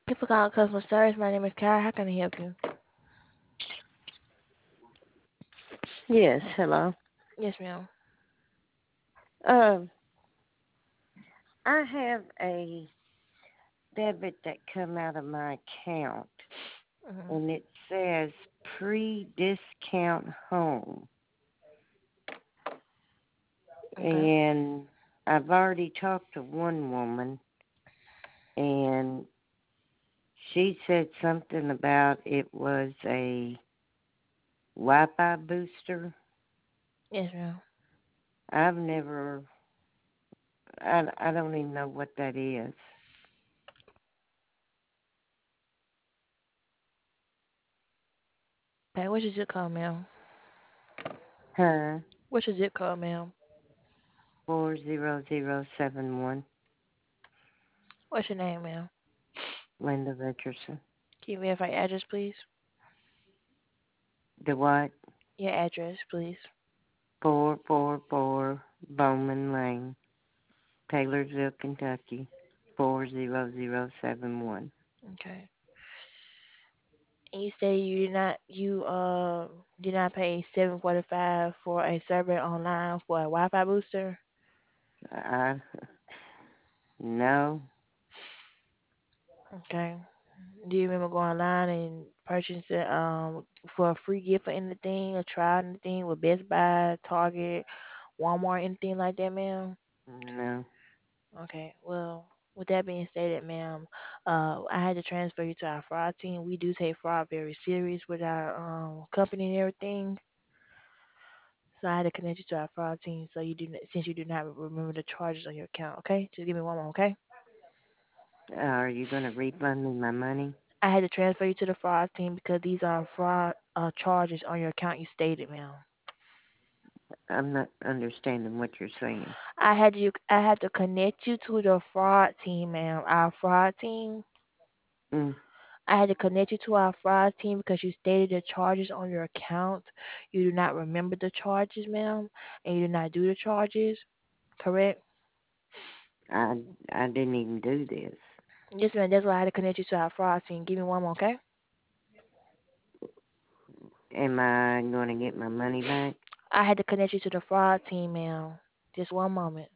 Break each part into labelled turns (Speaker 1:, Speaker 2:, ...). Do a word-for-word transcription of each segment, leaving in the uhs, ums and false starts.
Speaker 1: Thank you for calling customer service. My name is Kara. How can I help you?
Speaker 2: Yes, hello.
Speaker 1: Yes, ma'am.
Speaker 2: Um, I have a debit that come out of my account,
Speaker 1: Mhm.
Speaker 2: and it says pre-discount home,
Speaker 1: Okay.
Speaker 2: and I've already talked to one woman, and she said something about it was a Wi-Fi booster.
Speaker 1: Yes, ma'am.
Speaker 2: I've never, I, I don't even know what that is.
Speaker 1: Okay. What's your zip code, ma'am?
Speaker 2: Huh?
Speaker 1: What's your zip code, ma'am?
Speaker 2: Four zero zero seven one.
Speaker 1: What's your name, ma'am?
Speaker 2: Linda Richardson.
Speaker 1: Can you verify your address, please?
Speaker 2: The what?
Speaker 1: Your address, please.
Speaker 2: Four four four Bowman Lane, Taylorsville, Kentucky, four zero zero seven one.
Speaker 1: Okay. And you say you did not you uh did not pay seven forty five for a survey online for a Wi-Fi booster.
Speaker 2: I no,
Speaker 1: Okay. Do you remember going online and purchasing um for a free gift or anything, or try anything with Best Buy, Target, Walmart, anything like that, ma'am?
Speaker 2: no.
Speaker 1: Okay. Well, with that being stated, ma'am, uh, I had to transfer you to our fraud team. We do take fraud very serious with our um company and everything. So I had to connect you to our fraud team so you do not, since you do not remember the charges on your account. Okay. Just give me one moment. Okay.
Speaker 2: Are you going to refund me my money?
Speaker 1: I had to transfer you to the fraud team because these are fraud uh, charges on your account. You stated, ma'am.
Speaker 2: I'm not understanding what you're saying.
Speaker 1: I had you. I had to connect you to the fraud team, ma'am. Our fraud team.
Speaker 2: Mm,
Speaker 1: I had to connect you to our fraud team because you stated the charges on your account. You do not remember the charges, ma'am, and you did not do the charges. Correct?
Speaker 2: I I didn't even do this.
Speaker 1: Yes, ma'am. That's why I had to connect you to our fraud team. Give me one more, okay?
Speaker 2: Am I going to get my money back?
Speaker 1: I had to connect you to the fraud team, ma'am. Just one moment.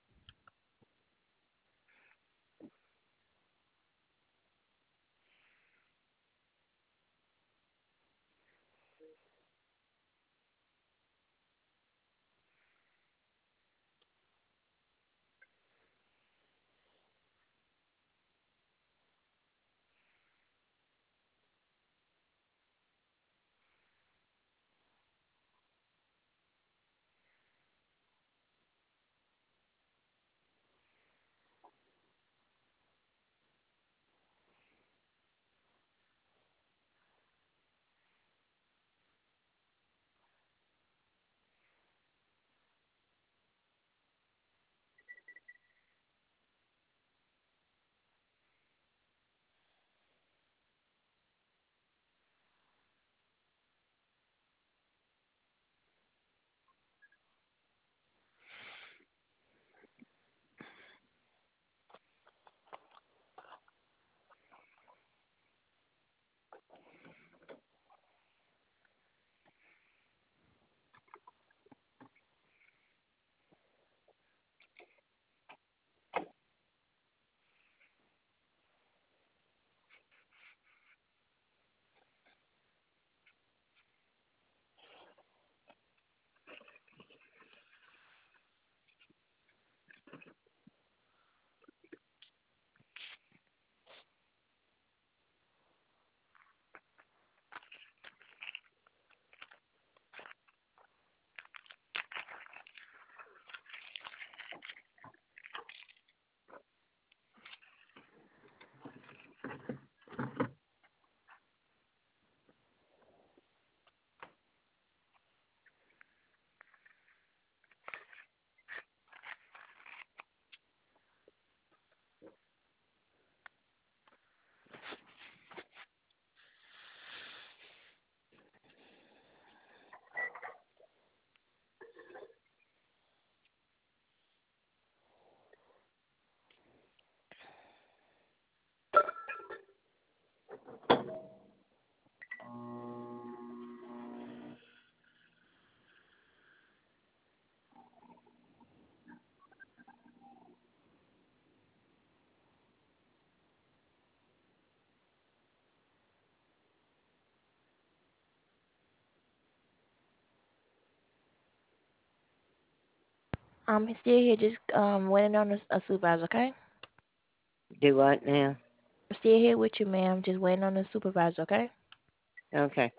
Speaker 1: I'm still here, just um waiting on a, a supervisor. Okay.
Speaker 2: Do what now?
Speaker 1: I'm still here with you, ma'am. Just waiting on a supervisor. Okay.
Speaker 2: Okay.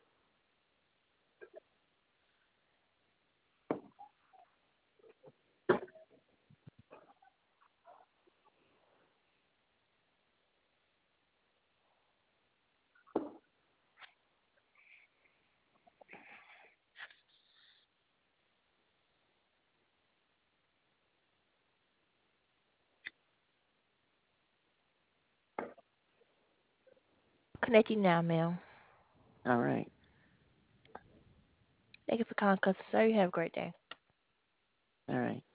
Speaker 1: Connect you now, ma'am.
Speaker 2: All right.
Speaker 1: Thank you for calling customer service. You have a great day.
Speaker 2: All right.